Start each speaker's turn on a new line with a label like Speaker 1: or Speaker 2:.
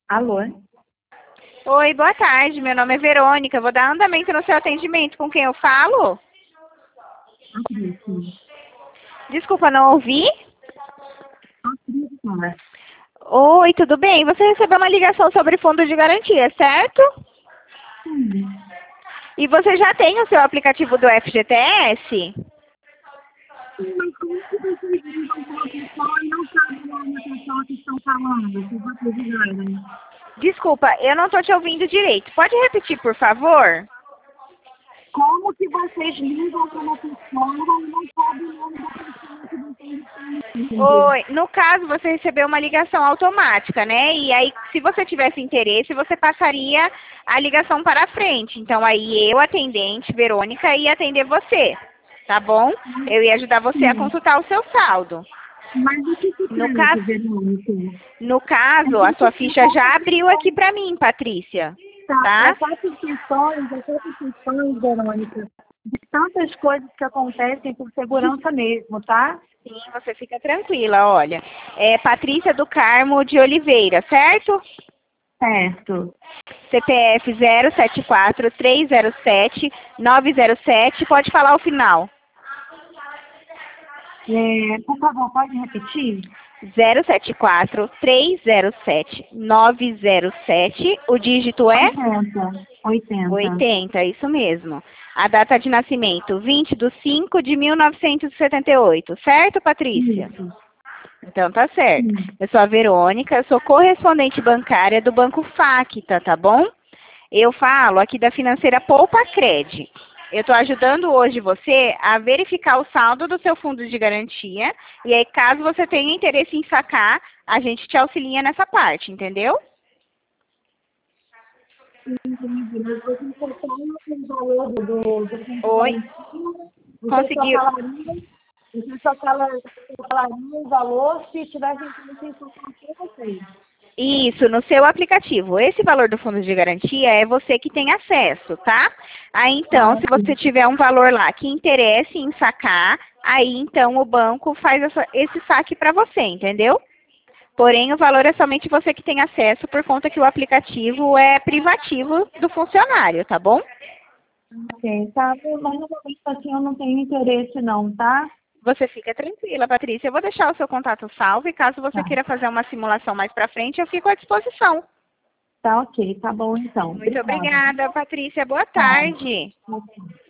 Speaker 1: Alô?
Speaker 2: Oi, boa tarde. Meu nome é Verônica. Vou dar andamento no seu atendimento. Com quem eu falo?
Speaker 1: Patrícia.
Speaker 2: Desculpa, não ouvi?
Speaker 1: Patrícia.
Speaker 2: Oi, tudo bem? Você recebeu uma ligação sobre fundo de garantia, certo?
Speaker 1: Sim.
Speaker 2: E você já tem o seu aplicativo do FGTS?
Speaker 1: Mas como que vocês ligam para uma pessoa e não sabem o nome da pessoa que estão falando? Se vocês ligarem?
Speaker 2: Desculpa, eu não estou te ouvindo direito. Pode repetir, por favor?
Speaker 1: Como que vocês ligam para uma pessoa e não sabem o nome da pessoa que vocês estão ligando?
Speaker 2: Oi, no caso, você recebeu uma ligação automática, né? E aí, se você tivesse interesse, você passaria a ligação para frente. Então, aí eu, atendente, Verônica, ia atender você, tá bom? Eu ia ajudar você a
Speaker 1: Sim.
Speaker 2: consultar o seu saldo.
Speaker 1: Mas o que se
Speaker 2: No
Speaker 1: trata,
Speaker 2: caso,
Speaker 1: Verônica?
Speaker 2: no caso, a sua ficha já abriu aqui para mim, Patrícia,
Speaker 1: É
Speaker 2: tá?
Speaker 1: quatro questões, Verônica, de tantas coisas que acontecem por segurança mesmo, tá?
Speaker 2: Sim, você fica tranquila, olha. É Patrícia do Carmo de Oliveira, certo?
Speaker 1: Certo.
Speaker 2: CPF 074-307-907. Pode falar o final.
Speaker 1: Por favor, pode repetir?
Speaker 2: 074-307-907. O dígito é
Speaker 1: 80.
Speaker 2: 80, isso mesmo. A data de nascimento, 20/5/1978. Certo, Patrícia?
Speaker 1: Isso.
Speaker 2: Então tá certo.
Speaker 1: Sim.
Speaker 2: Eu sou a Verônica, eu sou correspondente bancária do Banco Facta, tá bom? Eu falo aqui da financeira Poupa Cred. Eu estou ajudando hoje você a verificar o saldo do seu fundo de garantia. E aí, caso você tenha interesse em sacar, a gente te auxilia nessa parte, entendeu?
Speaker 1: Entendi. Mas você só fala o valor do fundo de
Speaker 2: Oi,
Speaker 1: garantia,
Speaker 2: conseguiu.
Speaker 1: você só falaria o valor se tivesse interesse em socorrer você.
Speaker 2: Isso, no seu aplicativo. Esse valor do fundo de garantia é você que tem acesso, tá? Aí então,
Speaker 1: Ah,
Speaker 2: se você
Speaker 1: sim.
Speaker 2: tiver um valor lá que interesse em sacar, aí então o banco faz esse saque para você, entendeu? Porém, o valor é somente você que tem acesso por conta que o aplicativo é privativo do funcionário, tá bom?
Speaker 1: Ok, tá. Mas normalmente assim eu não tenho interesse não, tá?
Speaker 2: Você fica tranquila, Patrícia. Eu vou deixar o seu contato salvo e caso você
Speaker 1: Tá.
Speaker 2: queira fazer uma simulação mais para frente, eu fico à disposição.
Speaker 1: Tá ok, tá bom então.
Speaker 2: Muito
Speaker 1: Obrigada.
Speaker 2: obrigada, Patrícia. Boa
Speaker 1: Tá.
Speaker 2: tarde.
Speaker 1: Ok.